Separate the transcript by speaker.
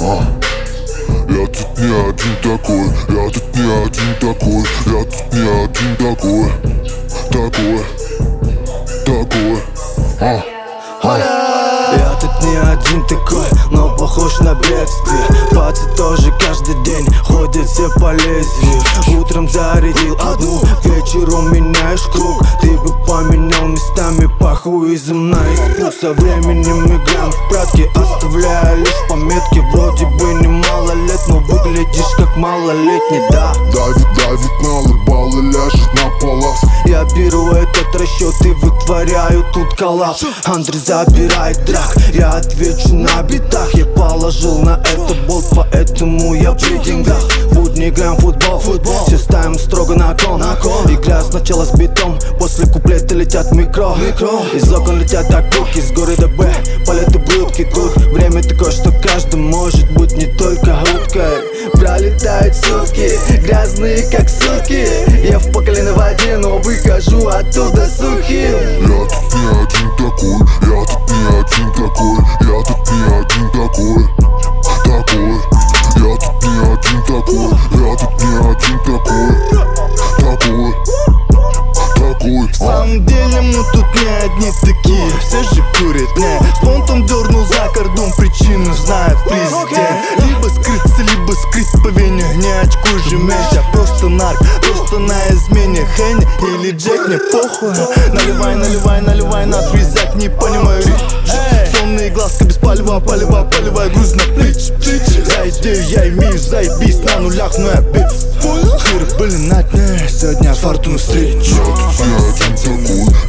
Speaker 1: Я тут не один такой, я тут не один такой, я тут не один такой,
Speaker 2: Я тут не один такой, но похож на бедствие. Пацы тоже каждый день ходят все по лезвию. Утром зарядил одну, вечером меняешь круг. Ты бы поменял местами паху и земной испуг. Со временем играем в прятки, оставляя лишь пометки. Вроде бы немало лет, но выглядишь как малолетний, да.
Speaker 1: Давит на лыбал и ляжет на палас.
Speaker 2: Я беру этот расчет и вытворяю тут коллапс. Андрей забирает драк, я отвечу на битах. Я положил на это болт, поэтому я при деньгах. Будни играем в футбол, все ставим строго на кон. Игра сначала с битом, после куплета летят микро. Из окон летят окурки, с города Б полеты блюдки. Тут время такое, что каждый может быть не только уткой. Пролетают сутки, грязные как суки. Я в по колено в воде, но выхожу оттуда сухим.
Speaker 1: Я тут не один такой, я тут не один такой, я тут не один такой. Я тут не один такой, я тут не один такой.
Speaker 2: В самом деле мы тут не одни такие, все же курят, не. Спонтом дернул за кордон, причину знает президент. Либо скрыться, либо скрыть по вене, не очкуй же меч. Я просто нарк, просто на измене. Хэнни или Джек, мне похуй. Наливай, наливай, наливай на трезак, не понимаю речь. Сонные глазки без палева, поливай груз на плечи. За идею я имею, заебись, на нулях, но я битс. Хыры были на дне, сегодня фортуну встречу.
Speaker 1: Я тут не один такой,